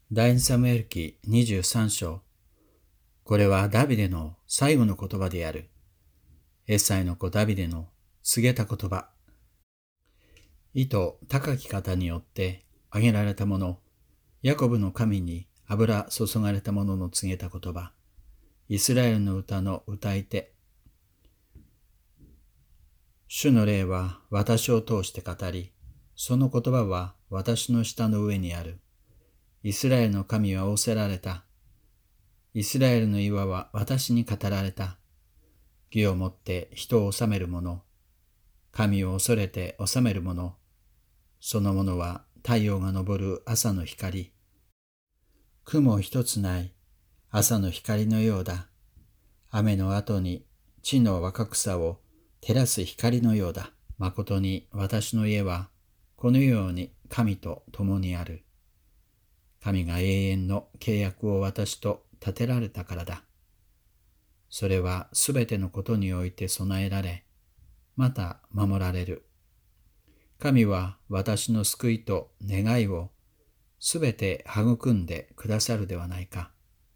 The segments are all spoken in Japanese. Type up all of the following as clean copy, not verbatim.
第二サムエル記23章。これはダビデの最後の言葉である。エッサイの子ダビデの告げた言葉。意図高き方によって挙げられたもの、ヤコブの神に油注がれたものの告げた言葉。イスラエルの歌の歌い手。主の霊は私を通して語り、その言葉は私の舌の上にある。イスラエルの神は仰せられた。イスラエルの岩は私に語られた。義をもって人を治める者、神を恐れて治める者、その者は太陽が昇る朝の光、雲一つない朝の光のようだ。雨の後に地の若草を照らす光のようだ。まことに私の家はこのように神と共にある。神が永遠の契約を私と立てられたからだ。それはすべてのことにおいて備えられ、また守られる。神は私の救いと願いをすべて育んでくださるではないか。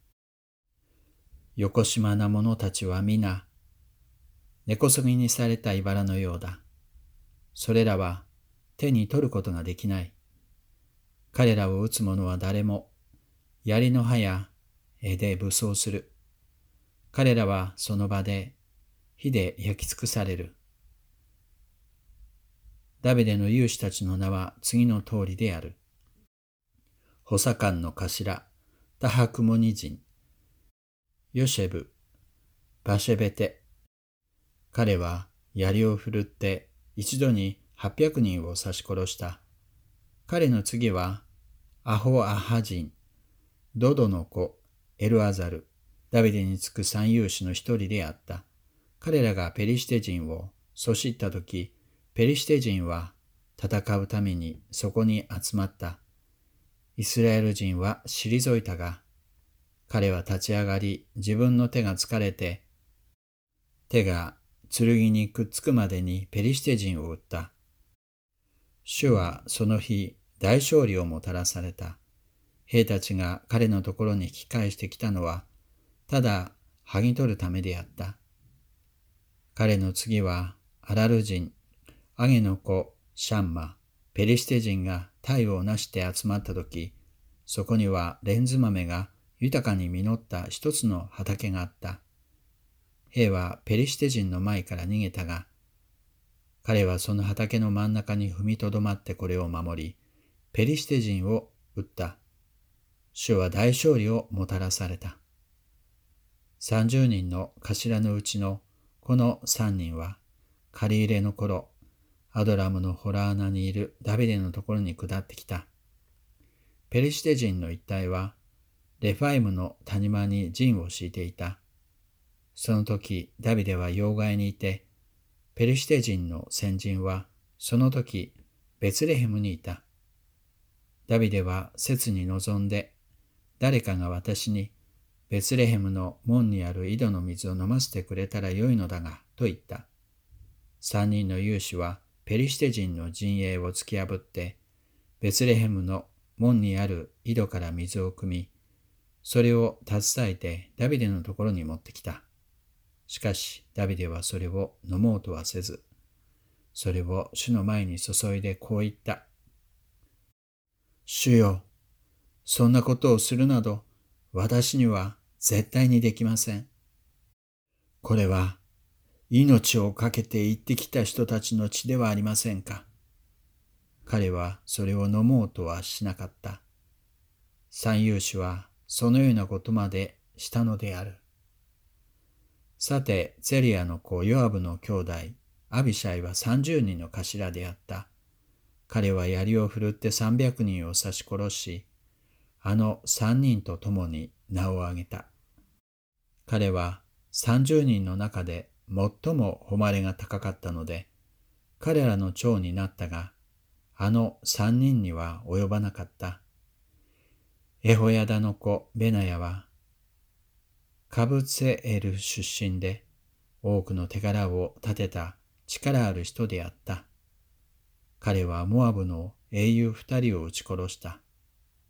よこしまな者たちは皆、根こそぎにされた茨のようだ。それらは手に取ることができない。彼らを撃つ者は誰も、槍の刃や柄で武装する。彼らはその場で火で焼き尽くされる。ダビデの勇士たちの名は次の通りである。補佐官の頭、タハクモニ人、ヨシェブ、バシェベテ。彼は槍を振るって一度に800人を刺し殺した。彼の次はアホアハ人、ドドの子、エルアザル、ダビデにつく三勇士の一人であった。彼らがペリシテ人をそしったとき、ペリシテ人は戦うためにそこに集まった。イスラエル人は退いたが、彼は立ち上がり、自分の手が疲れて、手が剣にくっつくまでにペリシテ人を撃った。主はその日、大勝利をもたらされた。兵たちが彼のところに引き返してきたのは、ただ剥ぎ取るためであった。彼の次はアラル人、アゲの子シャンマ、ペリシテ人が隊をなして集まったとき、そこにはレンズ豆が豊かに実った一つの畑があった。兵はペリシテ人の前から逃げたが、彼はその畑の真ん中に踏みとどまってこれを守り、ペリシテ人を撃った。主は大勝利をもたらされた。30人の頭のうちのこの3人は、借り入れの頃、アドラムのホラー穴にいるダビデのところに下ってきた。ペリシテ人の一帯は、レファイムの谷間に陣を敷いていた。その時、ダビデは要害にいて、ペリシテ人の先人は、その時、ベツレヘムにいた。ダビデは切に望んで、誰かが私に、ベツレヘムの門にある井戸の水を飲ませてくれたらよいのだが、と言った。3人の勇士は、ペリシテ人の陣営を突き破って、ベツレヘムの門にある井戸から水を汲み、それを携えてダビデのところに持ってきた。しかし、ダビデはそれを飲もうとはせず、それを主の前に注いでこう言った。主よ、そんなことをするなど、私には絶対にできません。これは、命を懸けて行ってきた人たちの血ではありませんか。彼はそれを飲もうとはしなかった。三勇士はそのようなことまでしたのである。さて、ゼリアの子ヨアブの兄弟、アビシャイは30人の頭であった。彼は槍を振るって300人を刺し殺し、あの3人と共に名を挙げた。彼は30人の中で最も誉れが高かったので、彼らの長になったが、あの3人には及ばなかった。エホヤダの子ベナヤは、カブツェエル出身で、多くの手柄を立てた力ある人であった。彼はモアブの英雄2人を撃ち殺した。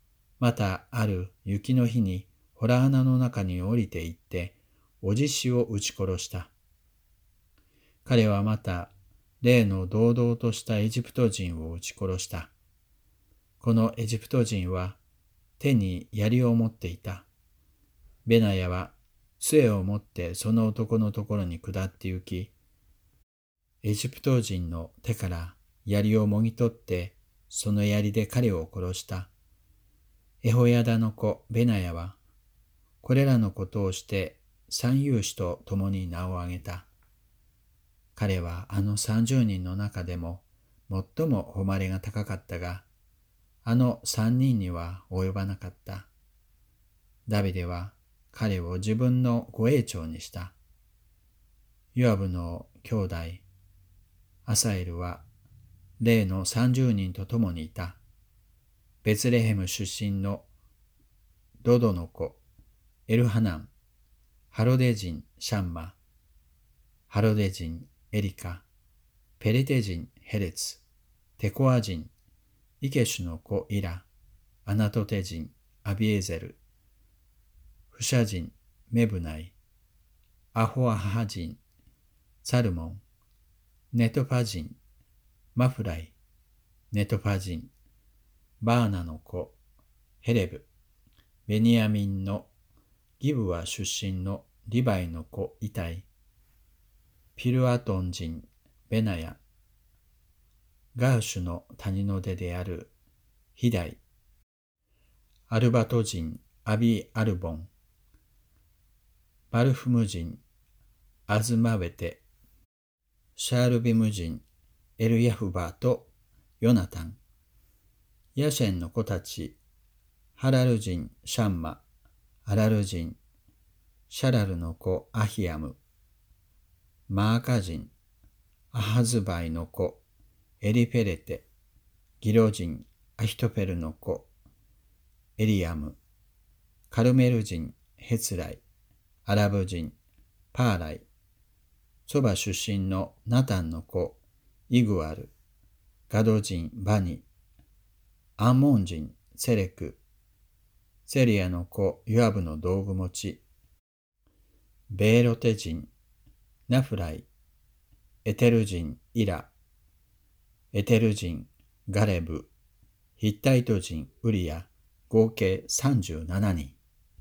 またある雪の日に洞穴の中に降りて行って、おじしを撃ち殺した。彼はまた、例の堂々としたエジプト人を撃ち殺した。このエジプト人は手に槍を持っていた。ベナヤは杖を持ってその男のところに下って行き、エジプト人の手から槍をもぎ取って、その槍で彼を殺した。エホヤダの子ベナヤは、これらのことをして三勇士と共に名を上げた。彼はあの30人の中でも最も誉れが高かったが、あの3人には及ばなかった。ダビデは彼を自分の護衛長にした。ヨアブの兄弟、アサエルは例の30人と共にいた。ベツレヘム出身のドドの子、エルハナン、ハロデ人シャンマ、ハロデ人エリカ、ペレテ人ヘレツ、テコア人イケシュの子イラ、アナトテ人アビエゼル、フシャ人メブナイ、アホアハ人サルモン、ネトパ人マフライ、ネトパ人バーナの子ヘレブ、ベニヤミンのギブワ出身のリバイの子イタイ、ピルアトン人ベナヤ、ガーシュの谷の出であるヒダイ、アルバト人アビアルボン、バルフム人アズマベテ、シャールビム人エルヤフバーとヨナタン、ヤシェンの子たち、ハラル人シャンマ、アラル人シャラルの子アヒアム、マーカ人アハズバイの子エリペレテ、ギロ人アヒトペルの子エリアム、カルメル人ヘツライ、アラブ人パーライ、ソバ出身のナタンの子イグアル、ガド人バニ、アンモン人セレク、セリアの子ヨアブの道具持ち、ベーロテ人ナフライ、エテル人イラ、エテル人ガレブ、ヒッタイト人ウリア、合計37人。